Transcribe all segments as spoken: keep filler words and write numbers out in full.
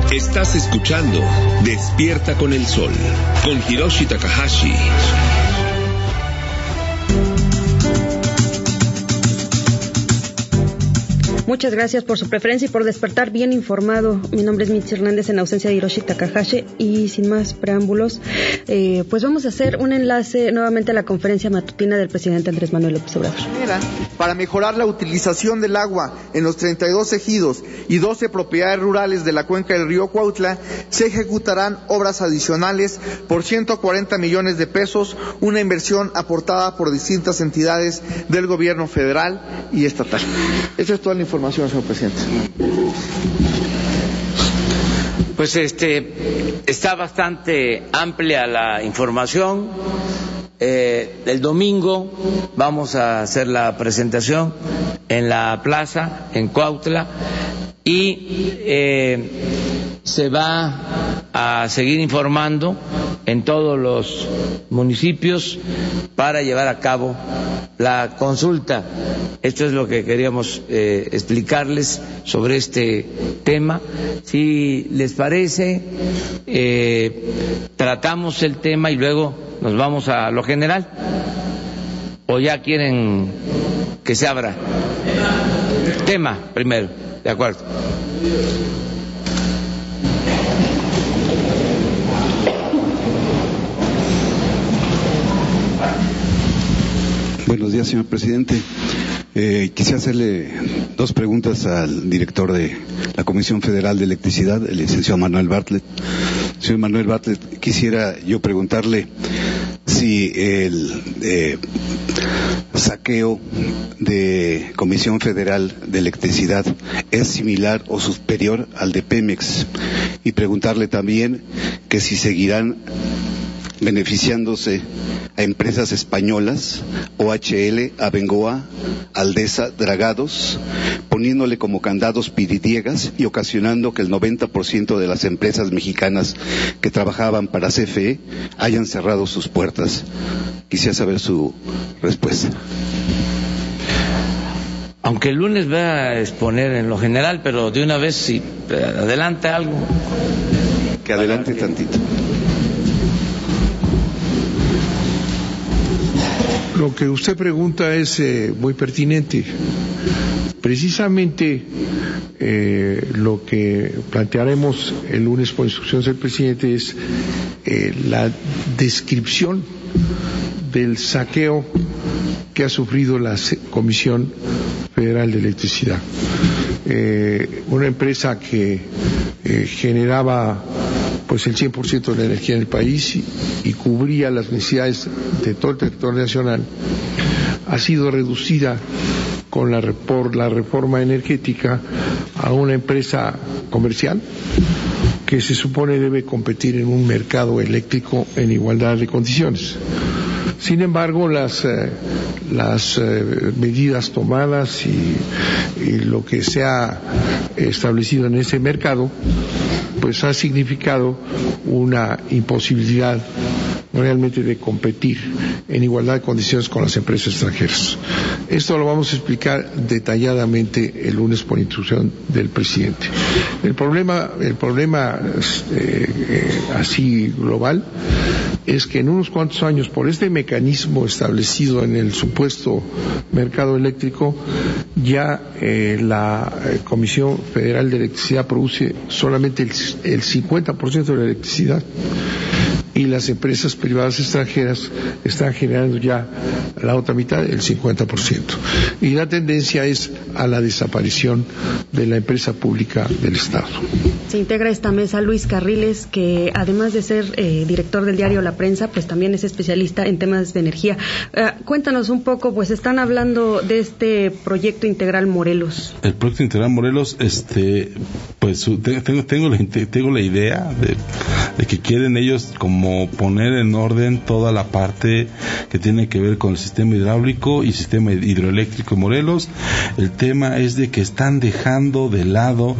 Estás escuchando Despierta con el Sol, con Hiroshi Takahashi. Muchas gracias por su preferencia y por despertar bien informado. Mi nombre es Mitzi Hernández en ausencia de Hiroshi Takahashi y sin más preámbulos, eh, pues vamos a hacer un enlace nuevamente a la conferencia matutina del presidente Andrés Manuel López Obrador. Para mejorar la utilización del agua en los treinta y dos ejidos y doce propiedades rurales de la cuenca del río Cuautla, se ejecutarán obras adicionales por ciento cuarenta millones de pesos, una inversión aportada por distintas entidades del gobierno federal y estatal. Esa es toda la información. Información, señor presidente. Pues este está bastante amplia la información. Eh, el domingo vamos a hacer la presentación en la plaza en Cuautla y eh, se va a seguir informando en todos los municipios para llevar a cabo la consulta. Esto es lo que queríamos eh, explicarles sobre este tema. Si les parece, eh, tratamos el tema y luego nos vamos a lo general. ¿O ya quieren que se abra? Tema primero, de acuerdo. Buenos días, señor presidente. Eh, quisiera hacerle dos preguntas al director de la Comisión Federal de Electricidad, el licenciado Manuel Bartlett. Señor Manuel Bartlett, quisiera yo preguntarle si el eh, saqueo de Comisión Federal de Electricidad es similar o superior al de Pemex, y preguntarle también que si seguirán beneficiándose a empresas españolas, O H L, Abengoa, Aldesa, Dragados, poniéndole como candados piridiegas y ocasionando que el noventa por ciento de las empresas mexicanas que trabajaban para C F E hayan cerrado sus puertas. Quisiera saber su respuesta. Aunque el lunes va a exponer en lo general, pero de una vez, si adelanta algo. Que adelante tantito. Lo que usted pregunta es eh, muy pertinente. Precisamente eh, lo que plantearemos el lunes por instrucciones del presidente es eh, la descripción del saqueo que ha sufrido la Comisión Federal de Electricidad. Eh, una empresa que eh, generaba pues el cien por ciento de la energía en el país y, y cubría las necesidades de todo el territorio nacional, ha sido reducida con la, por la reforma energética a una empresa comercial que se supone debe competir en un mercado eléctrico en igualdad de condiciones. Sin embargo, las, eh, las eh, medidas tomadas y, y lo que se ha establecido en ese mercado pues ha significado una imposibilidad realmente de competir en igualdad de condiciones con las empresas extranjeras. Esto lo vamos a explicar detalladamente el lunes por instrucción del presidente. El problema, el problema eh, eh, así global es que en unos cuantos años, por este mecanismo establecido en el supuesto mercado eléctrico, ya eh, la eh, Comisión Federal de Electricidad produce solamente el, el cincuenta por ciento de la electricidad y las empresas privadas extranjeras están generando ya la otra mitad, el cincuenta por ciento. Y la tendencia es a la desaparición de la empresa pública del Estado. Se integra a esta mesa Luis Carriles, que además de ser eh, director del diario La Prensa, pues también es especialista en temas de energía. Uh, cuéntanos un poco, pues están hablando de este proyecto integral Morelos. El proyecto integral Morelos, este, pues tengo, tengo, la, tengo la idea de, de que quieren ellos como poner en orden toda la parte que tiene que ver con el sistema hidráulico y sistema hidroeléctrico en Morelos. El tema es de que están dejando de lado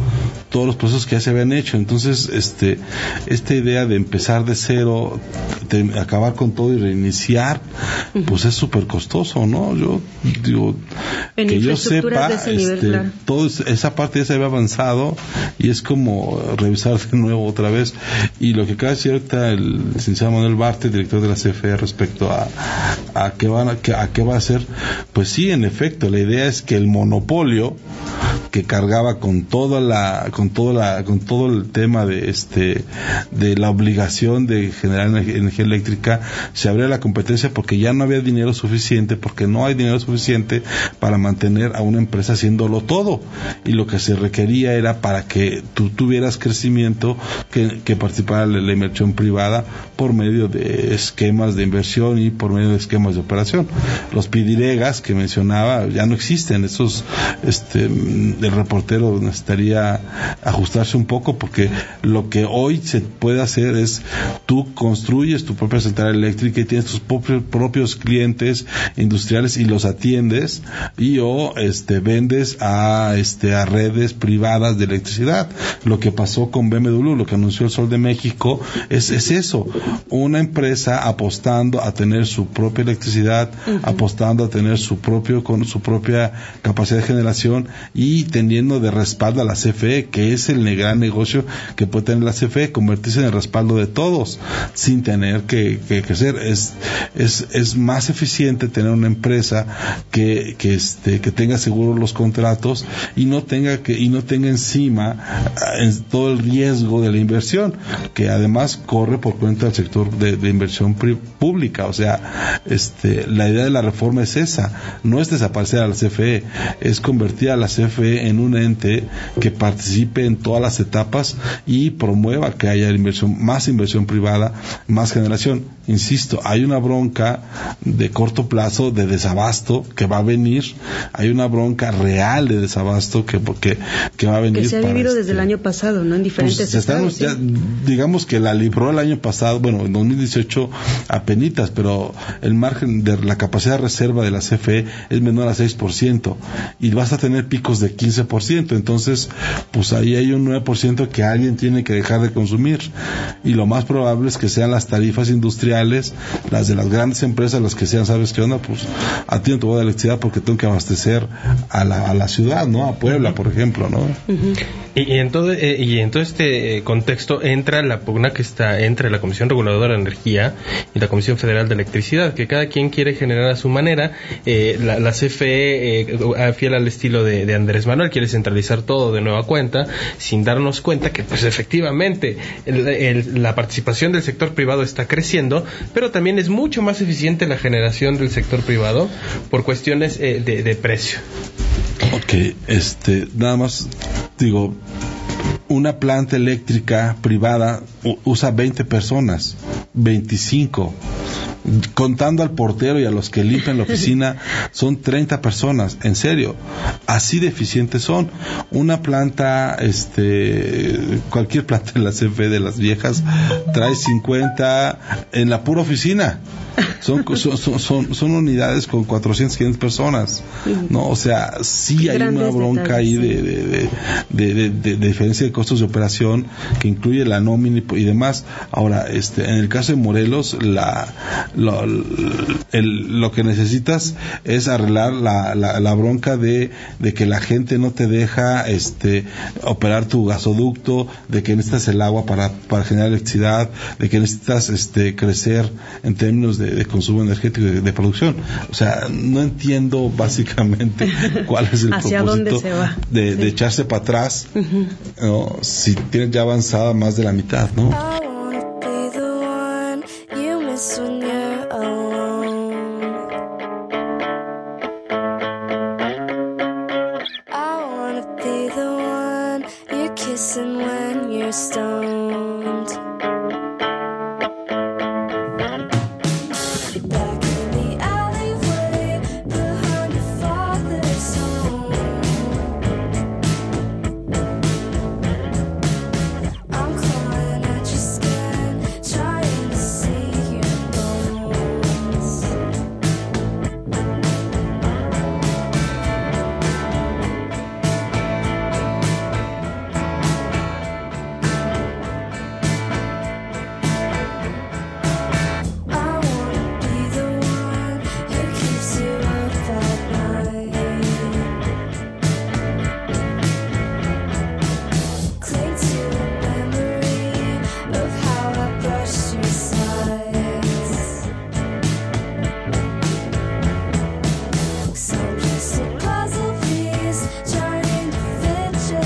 todos los procesos que ya se habían hecho. Entonces, este, esta idea de empezar de cero, de acabar con todo y reiniciar, uh-huh. pues es súper costoso, ¿no? Yo digo, en que yo sepa, de ese nivel, este, claro. todo esa parte ya se había avanzado y es como revisar de nuevo otra vez. Y lo que acaba de decir ahorita el licenciado Manuel Bartlett, director de la C F E, respecto a, a qué van a, a qué va a hacer, pues sí, en efecto, la idea es que el monopolio que cargaba con toda la, con toda la, con todo el tema de este, de la obligación de generar energía, energía eléctrica, se abría la competencia porque ya no había dinero suficiente, porque no hay dinero suficiente para mantener a una empresa haciéndolo todo, y lo que se requería era para que tú tuvieras crecimiento que, que participara de la inversión privada por medio de esquemas de inversión y por medio de esquemas de operación. Los pidiregas que mencionaba ya no existen. Esos, este, el reportero necesitaría ajustarse un poco, porque lo que hoy se puede hacer es tú construyes tu propia central eléctrica y tienes tus propios, propios clientes industriales y los atiendes, y o este vendes a este a redes privadas de electricidad. Lo que pasó con B M W, lo que anunció el Sol de México, es, es eso, una empresa apostando a tener su propia electricidad, uh-huh. apostando a tener su propio con su propia capacidad de generación y teniendo de respaldo a la C F E, que es el gran negocio que puede tener la C F E, convertirse en el respaldo de todos sin tener que, que crecer. Es, es, es más eficiente tener una empresa que, que este, que tenga seguros los contratos y no tenga que, y no tenga encima en todo el riesgo de la inversión, que además corre por cuenta del sector de, de inversión pri- pública. O sea, este, la idea de la reforma es esa, no es desaparecer a la C F E, es convertir a la C F E en un ente que participe en todas las etapas y promueva que haya inversión, más inversión privada, más generación. Insisto, hay una bronca de corto plazo de desabasto que va a venir, hay una bronca real de desabasto que, que, que va a venir. Que se ha vivido este, desde el año pasado, ¿no? En diferentes pues, estados. Estamos, ¿sí? Ya, digamos que la libró el año pasado, bueno, en dos mil dieciocho apenitas, pero el margen de la capacidad de reserva de la C F E es menor a seis por ciento y vas a tener picos de quince por ciento. Entonces, pues ahí hay un nueve por ciento que alguien tiene que dejar de consumir, y lo más probable es que sean las tarifas industriales, las de las grandes empresas, las que sean, ¿sabes qué onda? Pues a ti no te voy a dar electricidad porque tengo que abastecer a la, a la ciudad, ¿no? A Puebla, por ejemplo, ¿no? Uh-huh. Y, y, en todo, eh, y en todo este contexto entra la pugna que está entre la Comisión Reguladora de Energía y la Comisión Federal de Electricidad, que cada quien quiere generar a su manera. Eh, la, la C F E, eh, fiel al estilo de, de Andrés Manuel, quiere centralizar todo de nueva cuenta, sin darnos cuenta que, pues efectivamente, el, el, la participación del sector privado está creciendo, pero también es mucho más eficiente la generación del sector privado por cuestiones eh, de, de precio. Ok, este, nada más digo, una planta eléctrica privada usa veinte personas, veinticinco. Contando al portero y a los que limpian la oficina, son treinta personas, en serio, así de eficientes son. Una planta, este, cualquier planta en la C F E de las viejas trae cincuenta en la pura oficina. Son, son, son, son unidades con cuatrocientas, quinientas personas, ¿no? O sea, sí hay una bronca ahí de, de, de, de, de, de, de diferencia de costos de operación que incluye la nómina y demás. Ahora, este, en el caso de Morelos, la, lo, el, lo que necesitas es arreglar la, la, la bronca de, de que la gente no te deja, este, operar tu gasoducto, de que necesitas el agua para, para generar electricidad, de que necesitas, este, crecer en términos de, de consumo energético y de, de producción. O sea, no entiendo básicamente cuál es el ¿Hacia propósito dónde se va? De, sí. de echarse para atrás, uh-huh. ¿no? Si tienes ya avanzada más de la mitad, ¿no?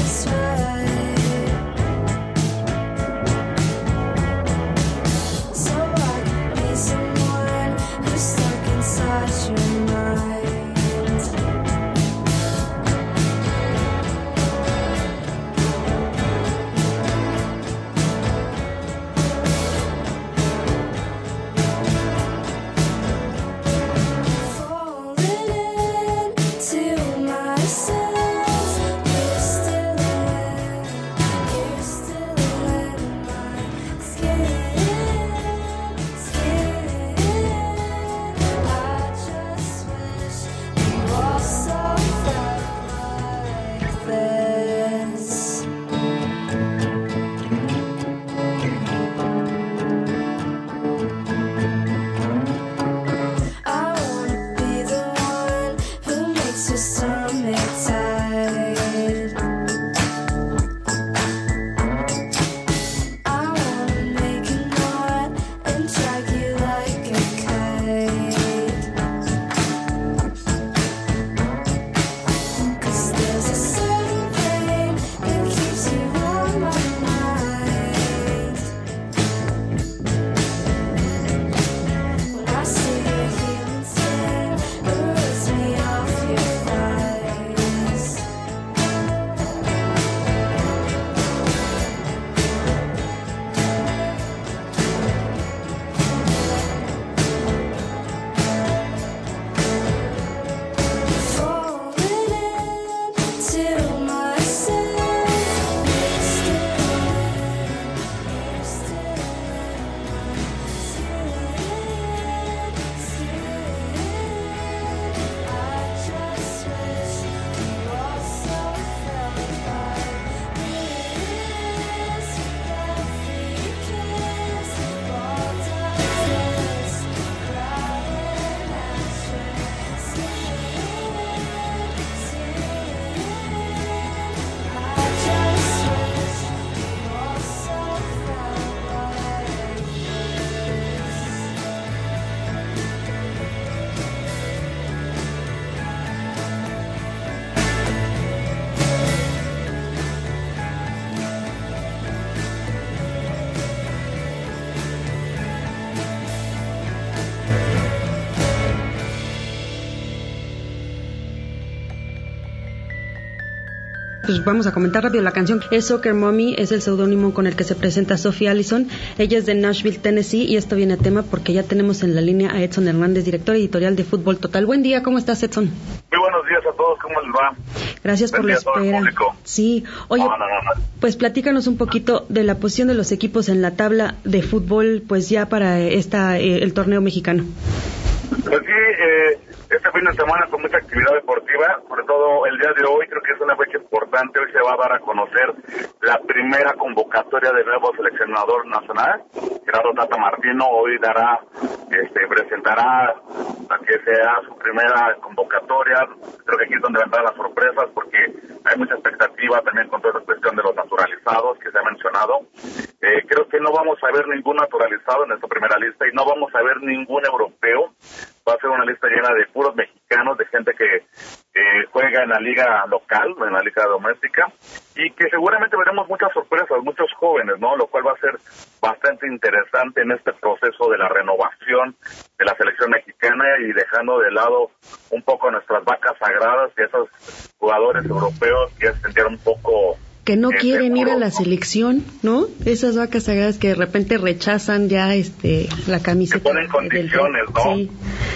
Pues vamos a comentar rápido la canción. Es Soccer Mommy, es el seudónimo con el que se presenta Sophie Allison. Ella es de Nashville, Tennessee, y esto viene a tema porque ya tenemos en la línea a Edson Hernández, director editorial de Fútbol Total. Buen día, ¿cómo estás, Edson? Muy buenos días a todos, ¿cómo les va? Gracias por la espera. Sí, oye, no, no, no, no. pues platícanos un poquito de la posición de los equipos en la tabla de fútbol, pues ya para esta eh, el torneo mexicano. Pues sí, eh, este fin de semana con mucha actividad deportiva, sobre todo el día de hoy, creo que es una fecha importante. Hoy se va a dar a conocer la primera convocatoria del nuevo seleccionador nacional, Gerardo Tata Martino. Hoy dará, este, presentará a que sea su primera convocatoria. Creo que aquí es donde vendrán las sorpresas, porque hay mucha expectativa también con toda esa cuestión de los naturalizados que se ha mencionado. Eh, creo que no vamos a ver ningún naturalizado en esta primera lista y no vamos a ver ningún europeo. Va a ser una lista llena de puros mexicanos, de gente que eh, juega en la liga local, en la liga doméstica, y que seguramente veremos muchas sorpresas, muchos jóvenes, ¿no? Lo cual va a ser bastante interesante en este proceso de la renovación de la selección mexicana y dejando de lado un poco nuestras vacas sagradas y esos jugadores europeos que ya se sintieron un poco... que no quieren ir a la selección, ¿no? Esas vacas sagradas que de repente rechazan ya este la camiseta. Se ponen condiciones, del... ¿no? Sí.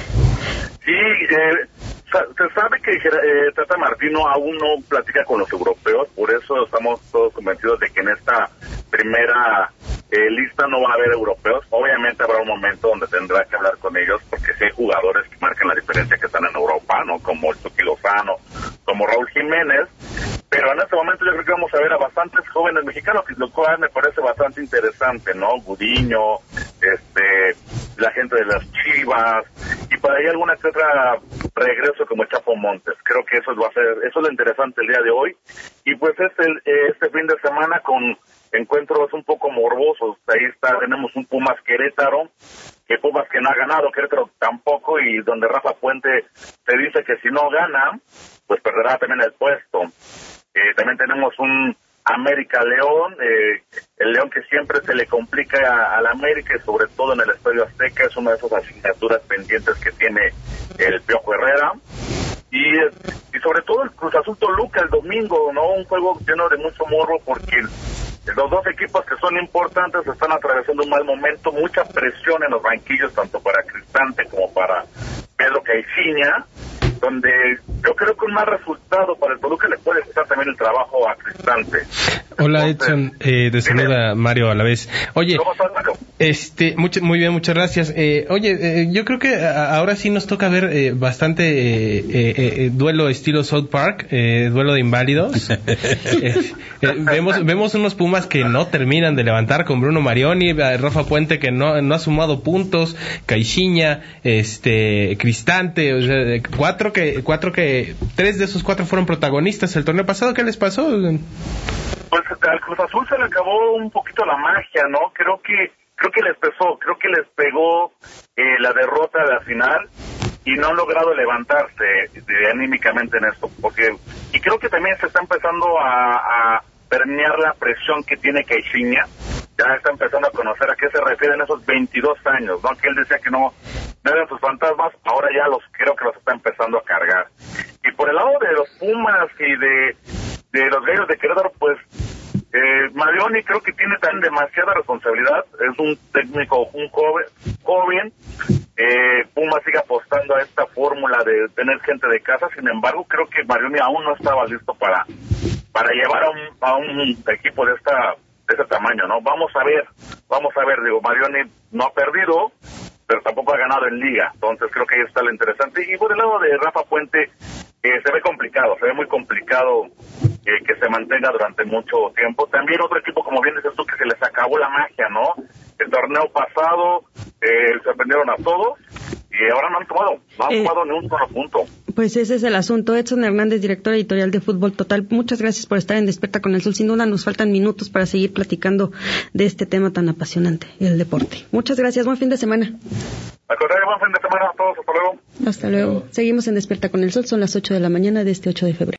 Sí, eh, se sabe que eh, Tata Martino aún no platica con los europeos, por eso estamos todos convencidos de que en esta primera eh, lista no va a haber europeos. Obviamente habrá un momento donde tendrá que hablar con ellos, porque sí hay jugadores que marcan la diferencia que están en Europa, ¿no? Como el Chucky Lozano, como Raúl Jiménez. Pero en este momento yo creo que vamos a ver a bastantes jóvenes mexicanos, lo cual me parece bastante interesante, ¿no? Gudiño, este, la gente de las Chivas, y por ahí alguna que otra regreso como Chapo Montes. Creo que eso va a ser, eso es lo interesante el día de hoy. Y pues este, este fin de semana con encuentros un poco morbosos. Ahí está, tenemos un Pumas Querétaro, que Pumas que no ha ganado, Querétaro tampoco, y donde Rafa Puente te dice que si no gana, pues perderá también el puesto. Eh, también tenemos un América León, eh, el León que siempre se le complica al América, y sobre todo en el Estadio Azteca, es una de esas asignaturas pendientes que tiene el Piojo Herrera. Y, y sobre todo el Cruz Azul Toluca el domingo, ¿no? Un juego lleno de mucho morro, porque los dos equipos que son importantes están atravesando un mal momento, mucha presión en los banquillos, tanto para Cristante como para Pedro Caixinha, donde yo creo que un mal resultado para el Toluca le puede quitar también el trabajo a Cristante. Hola, Edson, eh, te saluda Mario a la vez. Oye, ¿cómo estás, Mario? Este, mucho, muy bien, muchas gracias. Eh, oye, eh, yo creo que a, ahora sí nos toca ver eh, bastante eh, eh, eh, duelo estilo South Park, eh, duelo de inválidos. eh, eh, vemos vemos unos Pumas que no terminan de levantar, con Bruno Marioni, Rafa Puente que no no ha sumado puntos, Caixinha, este, Cristante, o sea, cuatro que cuatro que tres de esos cuatro fueron protagonistas el torneo pasado. ¿Qué les pasó? Pues al Cruz Azul se le acabó un poquito la magia, ¿no? Creo que creo que les pesó, creo que les pegó eh, la derrota de la final y no han logrado levantarse de, anímicamente en esto, porque y creo que también se está empezando a, a permear la presión que tiene Caixinha. Ya está empezando a conocer a qué se refieren esos veintidós años, ¿no? Que él decía que no, no eran sus fantasmas, ahora ya los creo que los está empezando a cargar. Y por el lado de los Pumas y de, de los Gallos de Querétaro, pues eh, Marioni creo que tiene tan demasiada responsabilidad, es un técnico, un joven, joven eh, Pumas sigue apostando a esta fórmula de tener gente de casa, sin embargo creo que Marioni aún no estaba listo para, para llevar a un, a un equipo de esta de ese tamaño, ¿no? Vamos a ver, vamos a ver, digo, Marioni no ha perdido, pero tampoco ha ganado en liga, entonces creo que ahí está lo interesante. Y por el lado de Rafa Puente, eh, se ve complicado, se ve muy complicado eh, que se mantenga durante mucho tiempo. También otro equipo, como bien dices tú, que se les acabó la magia, ¿no? El torneo pasado eh, sorprendieron a todos y ahora no han tomado, no han eh, tomado ni un solo punto. Pues ese es el asunto. Edson Hernández, director editorial de Fútbol Total, muchas gracias por estar en Despierta con el Sol. Sin duda nos faltan minutos para seguir platicando de este tema tan apasionante, el deporte. Muchas gracias, buen fin de semana. Al contrario, buen fin de semana a todos, hasta luego. Hasta luego. Seguimos en Despierta con el Sol, son las ocho de la mañana de este ocho de febrero.